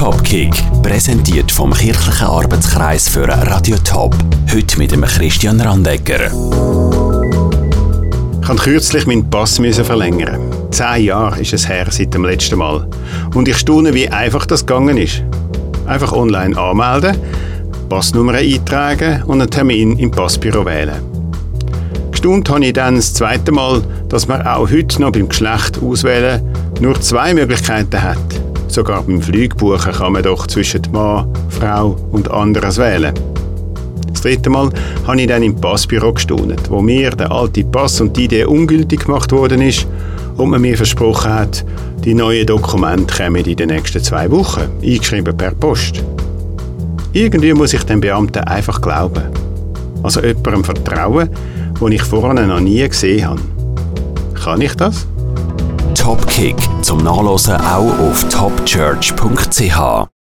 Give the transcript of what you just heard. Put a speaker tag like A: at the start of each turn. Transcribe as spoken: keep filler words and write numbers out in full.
A: Topkick, präsentiert vom Kirchlichen Arbeitskreis für Radio Top. Heute mit dem Christian Randegger.
B: Ich musste kürzlich meinen Pass verlängern. Zehn Jahre ist es her seit dem letzten Mal. Und ich staune, wie einfach das gegangen ist. Einfach online anmelden, Passnummer eintragen und einen Termin im Passbüro wählen. Gestaunt habe ich dann das zweite Mal, dass man auch heute noch beim Geschlecht auswählen nur zwei Möglichkeiten hat. Sogar beim Flugbuchen kann man doch zwischen Mann, Frau und anderes wählen. Das dritte Mal habe ich dann im Passbüro gestaunt, wo mir der alte Pass und die Idee ungültig gemacht worden ist und man mir versprochen hat, die neuen Dokumente kommen in den nächsten zwei Wochen, eingeschrieben per Post. Irgendwie muss ich den Beamten einfach glauben. Also jemandem vertrauen, den ich vorher noch nie gesehen habe. Kann ich das?
A: Topkick zum Nachlesen auch auf top church punkt c h.